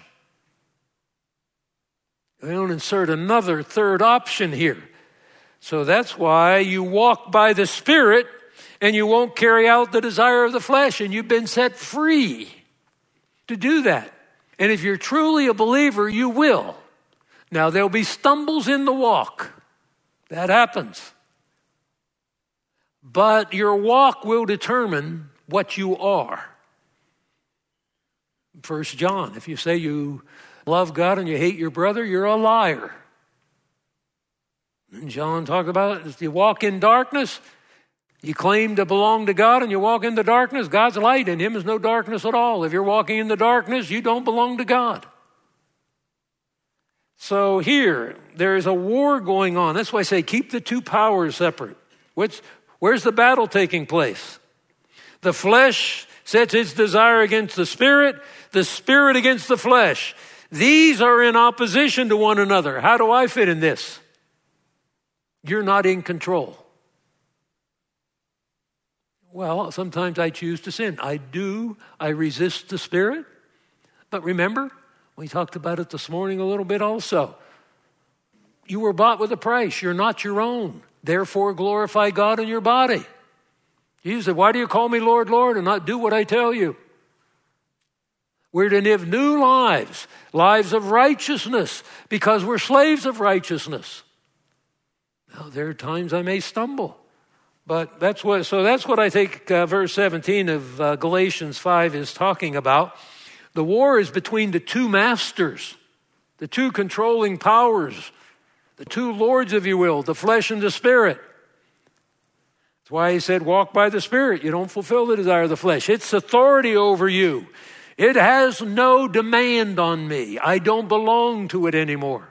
We don't insert another third option here. So that's why you walk by the Spirit and you won't carry out the desire of the flesh, and you've been set free to do that. And if you're truly a believer, you will. Now, there'll be stumbles in the walk. That happens. But your walk will determine what you are. First John, if you say you love God and you hate your brother, you're a liar. And John talked about it. If you walk in darkness, you claim to belong to God and you walk in the darkness, God's light. In him is no darkness at all. If you're walking in the darkness, you don't belong to God. So here, there is a war going on. That's why I say keep the two powers separate. Which, where's the battle taking place? The flesh sets its desire against the Spirit, the Spirit against the flesh. These are in opposition to one another. How do I fit in this? You're not in control. Well, sometimes I choose to sin. I do. I resist the Spirit. But remember, we talked about it this morning a little bit also. You were bought with a price. You're not your own. Therefore, glorify God in your body. Jesus said, why do you call me Lord, Lord, and not do what I tell you? We're to live new lives, lives of righteousness, because we're slaves of righteousness. Now, there are times I may stumble. But that's what, so that's what I think uh, verse seventeen of uh, Galatians five is talking about. The war is between the two masters, the two controlling powers, the two lords, if you will, the flesh and the Spirit. That's why he said, walk by the Spirit. You don't fulfill the desire of the flesh. It's authority over you. It has no demand on me. I don't belong to it anymore.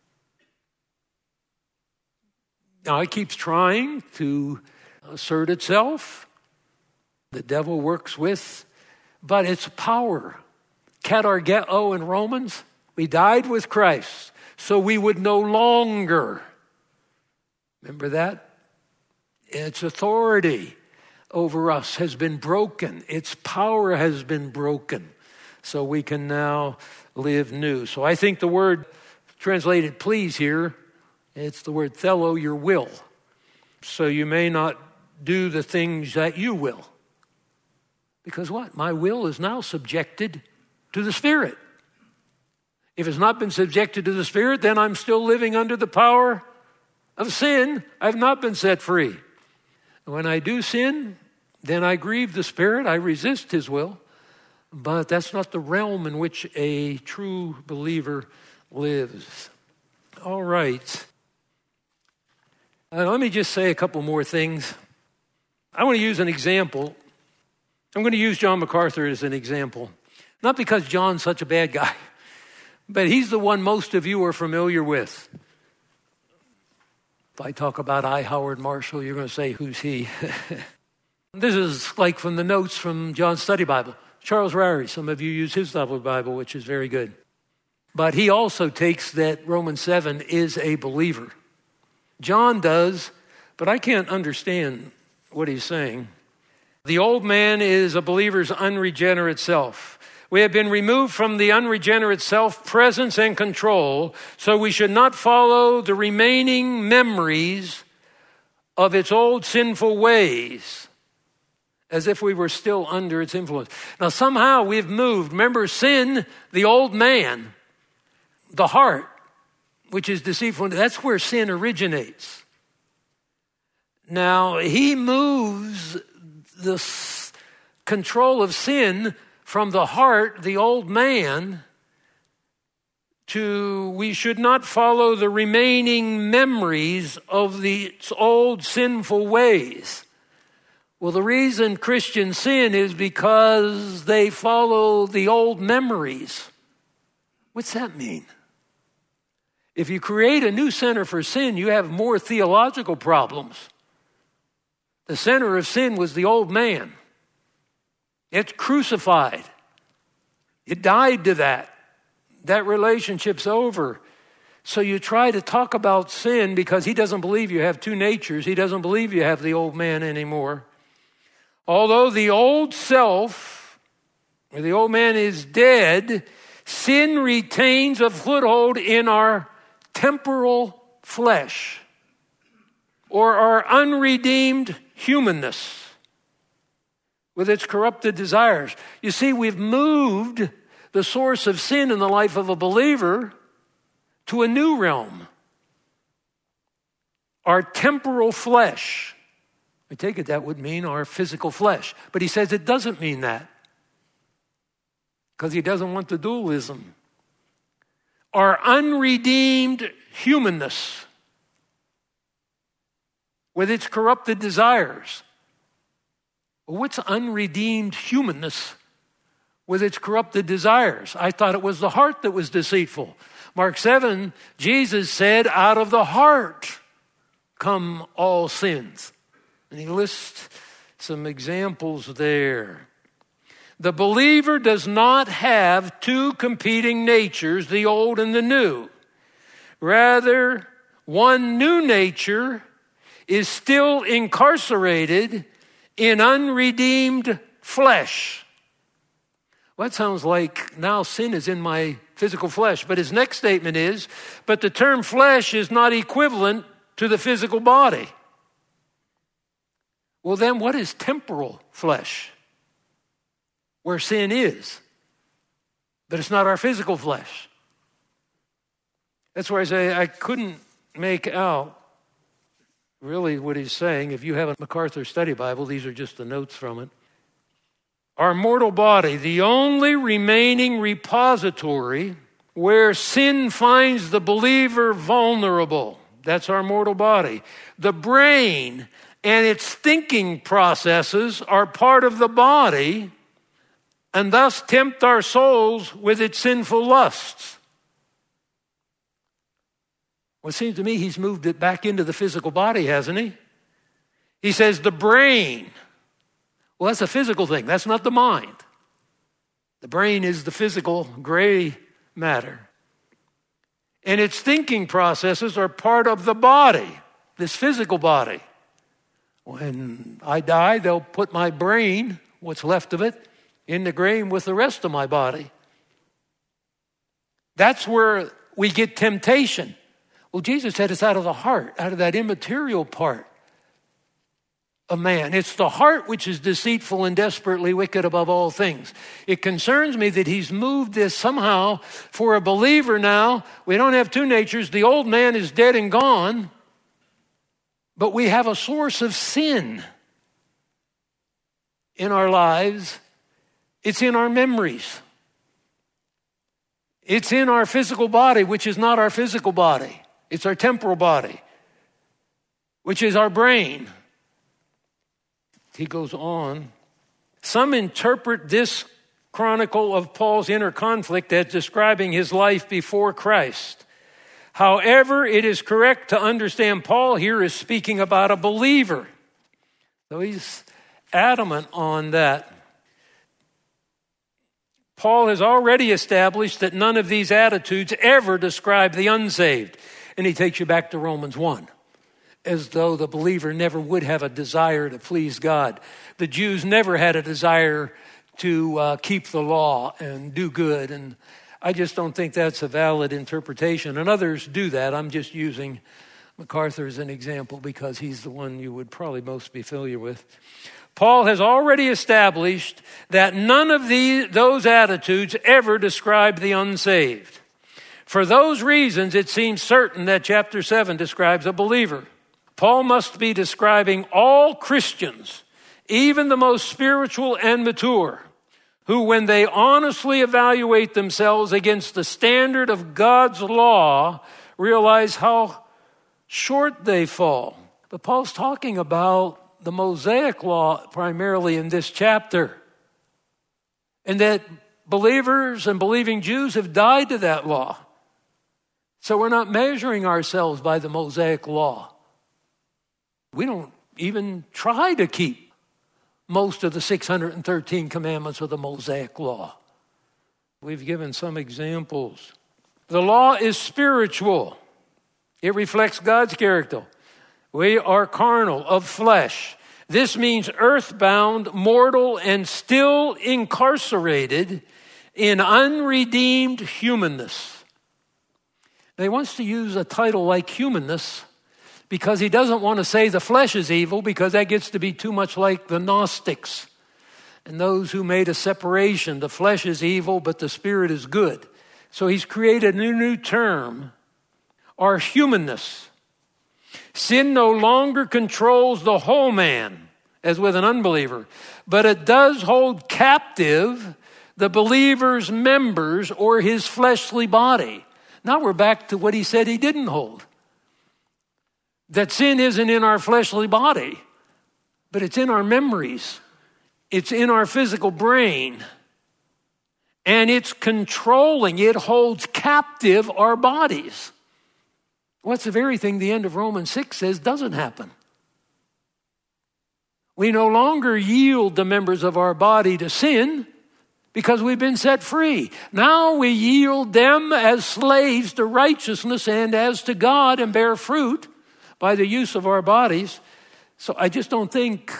Now, it keeps trying to assert itself. The devil works with, but it's power. Katargeo in Romans, we died with Christ, so we would no longer. Remember that? Its authority over us has been broken. Its power has been broken. So we can now live new. So I think the word translated please here, it's the word thelo, your will. So you may not do the things that you will. Because what? My will is now subjected to the Spirit. If it's not been subjected to the Spirit, then I'm still living under the power of sin. I've not been set free. When I do sin, then I grieve the Spirit. I resist His will. But that's not the realm in which a true believer lives. All right. Uh, let me just say a couple more things. I want to use an example. I'm going to use John MacArthur as an example. Not because John's such a bad guy, but he's the one most of you are familiar with. If I talk about I, Howard Marshall, you're going to say, who's he? This is like from the notes from John's study Bible. Charles Ryrie, some of you use his study Bible, which is very good. But he also takes that Romans seven is a believer. John does, but I can't understand what he's saying. The old man is a believer's unregenerate self. We have been removed from the unregenerate self presence and control, so we should not follow the remaining memories of its old sinful ways, as if we were still under its influence. Now, somehow we've moved. Remember, sin, the old man, the heart, which is deceitful, that's where sin originates. Now, he moves the s- control of sin from the heart, the old man, to we should not follow the remaining memories of the old sinful ways. Well, the reason Christians sin is because they follow the old memories. What's that mean? If you create a new center for sin, you have more theological problems. The center of sin was the old man. It's crucified. It died to that. That relationship's over. So you try to talk about sin because he doesn't believe you have two natures. He doesn't believe you have the old man anymore. Although the old self, or the old man is dead, sin retains a foothold in our temporal flesh, or our unredeemed humanness with its corrupted desires. You see, we've moved the source of sin in the life of a believer to a new realm. Our temporal flesh. I take it that would mean our physical flesh. But he says it doesn't mean that, because he doesn't want the dualism. Our unredeemed humanness with its corrupted desires. What's unredeemed humanness with its corrupted desires? I thought it was the heart that was deceitful. Mark seven, Jesus said, out of the heart come all sins. And he lists some examples there. The believer does not have two competing natures, the old and the new. Rather, one new nature is still incarcerated in unredeemed flesh. Well, that sounds like now sin is in my physical flesh. But his next statement is, but the term flesh is not equivalent to the physical body. Well, then what is temporal flesh? Where sin is. But it's not our physical flesh. That's where I say I couldn't make out really what he's saying. If you have a MacArthur Study Bible, these are just the notes from it. Our mortal body, the only remaining repository where sin finds the believer vulnerable. That's our mortal body. The brain and its thinking processes are part of the body and thus tempt our souls with its sinful lusts. Well, it seems to me he's moved it back into the physical body, hasn't he? He says the brain. Well, that's a physical thing. That's not the mind. The brain is the physical gray matter. And its thinking processes are part of the body, this physical body. When I die, they'll put my brain, what's left of it, in the grave with the rest of my body. That's where we get temptation. Well, Jesus said it's out of the heart, out of that immaterial part of man. It's the heart which is deceitful and desperately wicked above all things. It concerns me that he's moved this somehow for a believer now. We don't have two natures. The old man is dead and gone, but we have a source of sin in our lives. It's in our memories. It's in our physical body, which is not our physical body. It's our temporal body, which is our brain. He goes on. Some interpret this chronicle of Paul's inner conflict as describing his life before Christ. However, it is correct to understand Paul here is speaking about a believer. So he's adamant on that. Paul has already established that none of these attitudes ever describe the unsaved. And he takes you back to Romans one, as though the believer never would have a desire to please God. The Jews never had a desire to uh, keep the law and do good. And I just don't think that's a valid interpretation. And others do that. I'm just using MacArthur as an example because he's the one you would probably most be familiar with. Paul has already established that none of these, those attitudes ever describe the unsaved. For those reasons, it seems certain that chapter seven describes a believer. Paul must be describing all Christians, even the most spiritual and mature, who, when they honestly evaluate themselves against the standard of God's law, realize how short they fall. But Paul's talking about the Mosaic law primarily in this chapter, and that believers and believing Jews have died to that law. So we're not measuring ourselves by the Mosaic law. We don't even try to keep most of the six hundred thirteen commandments of the Mosaic law. We've given some examples. The law is spiritual. It reflects God's character. We are carnal, of flesh. This means earthbound, mortal, and still incarcerated in unredeemed humanness. He wants to use a title like humanness because he doesn't want to say the flesh is evil, because that gets to be too much like the Gnostics and those who made a separation. The flesh is evil, but the spirit is good. So he's created a new, new term, our humanness. Sin no longer controls the whole man, as with an unbeliever, but it does hold captive the believer's members or his fleshly body. Now we're back to what he said he didn't hold. That sin isn't in our fleshly body, but it's in our memories. It's in our physical brain. And it's controlling, it holds captive our bodies. What's the very thing the end of Romans six says doesn't happen. We no longer yield the members of our body to sin, because we've been set free. Now we yield them as slaves to righteousness and as to God, and bear fruit by the use of our bodies. So I just don't think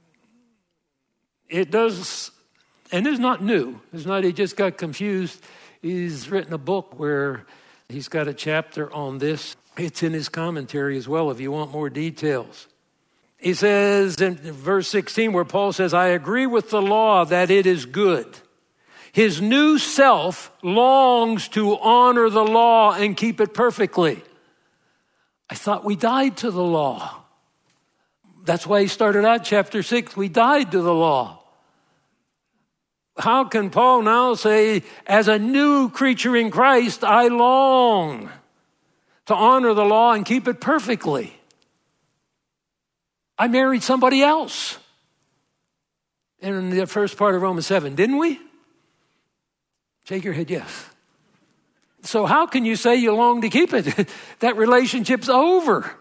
it does, and it's not new. It's not he just got confused. He's written a book where he's got a chapter on this. It's in his commentary as well if you want more details. He says in verse sixteen where Paul says, I agree with the law that it is good. His new self longs to honor the law and keep it perfectly. I thought we died to the law. That's why he started out chapter six. We died to the law. How can Paul now say, as a new creature in Christ, I long to honor the law and keep it perfectly? I married somebody else. And in the first part of Romans seven, didn't we? Shake your head, yes. So how can you say you long to keep it? That relationship's over.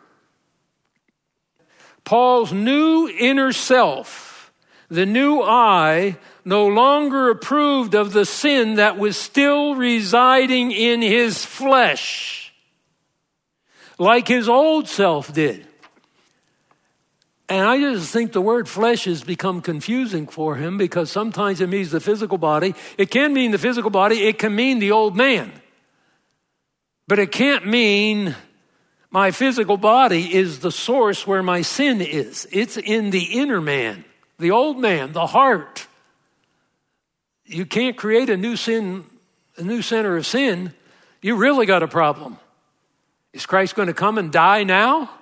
Paul's new inner self, the new I, no longer approved of the sin that was still residing in his flesh, like his old self did. And I just think the word flesh has become confusing for him because sometimes it means the physical body. It can mean the physical body. It can mean the old man. But it can't mean my physical body is the source where my sin is. It's in the inner man, the old man, the heart. You can't create a new sin, a new center of sin. You really got a problem. Is Christ going to come and die now?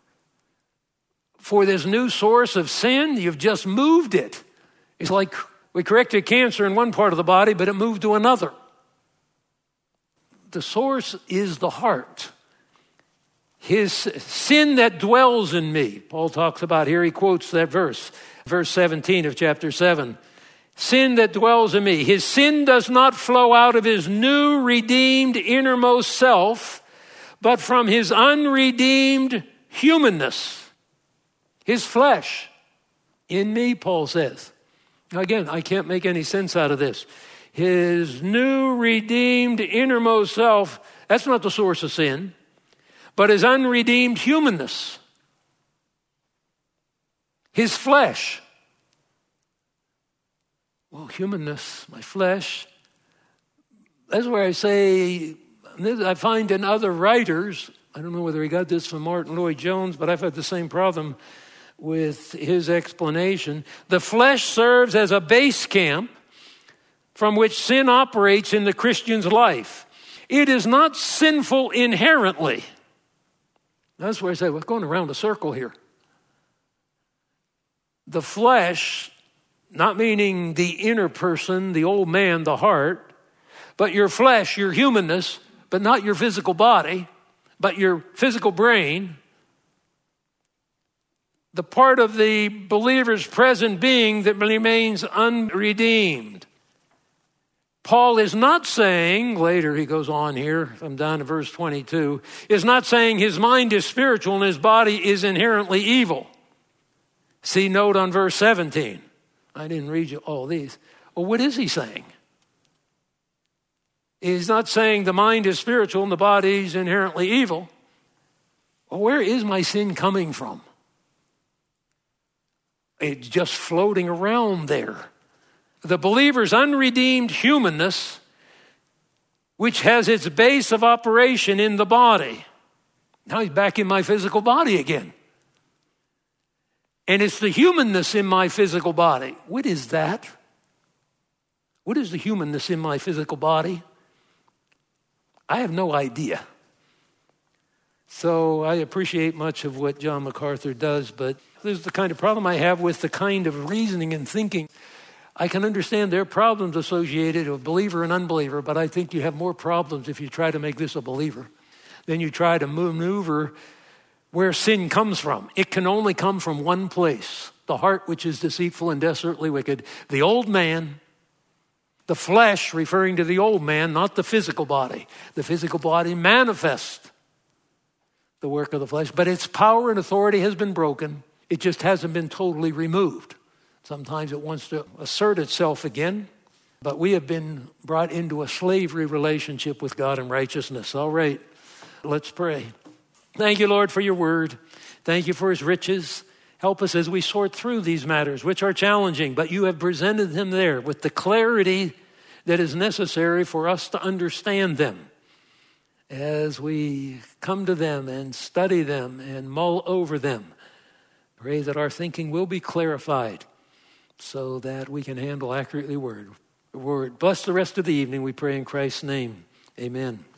For this new source of sin, you've just moved it. It's like we corrected cancer in one part of the body, but it moved to another. The source is the heart. His sin that dwells in me, Paul talks about here, he quotes that verse, verse seventeen of chapter seven. Sin that dwells in me. His sin does not flow out of his new redeemed innermost self, but from his unredeemed humanness. His flesh in me, Paul says. Now again, I can't make any sense out of this. His new redeemed innermost self, that's not the source of sin, but his unredeemed humanness. His flesh. Well, humanness, my flesh. That's where I say, I find in other writers, I don't know whether he got this from Martin Lloyd-Jones, but I've had the same problem with his explanation. The flesh serves as a base camp from which sin operates in the Christian's life. It is not sinful inherently. That's where I say, we're going around a circle here. The flesh, not meaning the inner person, the old man, the heart, but your flesh, your humanness, but not your physical body, but your physical brain, the part of the believer's present being that remains unredeemed. Paul is not saying, later he goes on here, I'm down to verse twenty-two, is not saying his mind is spiritual and his body is inherently evil. See note on verse seventeen. I didn't read you all these. Well, what is he saying? He's not saying the mind is spiritual and the body is inherently evil. Well, where is my sin coming from? It's just floating around there. The believer's unredeemed humanness, which has its base of operation in the body. Now he's back in my physical body again. And it's the humanness in my physical body. What is that? What is the humanness in my physical body? I have no idea. So I appreciate much of what John MacArthur does, but this is the kind of problem I have with the kind of reasoning and thinking. I can understand there are problems associated with believer and unbeliever, but I think you have more problems if you try to make this a believer than you try to maneuver where sin comes from. It can only come from one place, the heart which is deceitful and desperately wicked, the old man, the flesh referring to the old man, not the physical body. The physical body manifests the work of the flesh, but its power and authority has been broken. It just hasn't been totally removed. Sometimes it wants to assert itself again, but we have been brought into a slavery relationship with God and righteousness. All right, let's pray. Thank you, Lord, for your word. Thank you for his riches. Help us as we sort through these matters, which are challenging, but you have presented them there with the clarity that is necessary for us to understand them. As we come to them and study them and mull over them, pray that our thinking will be clarified so that we can handle accurately word. word. Bless the rest of the evening, we pray in Christ's name. Amen.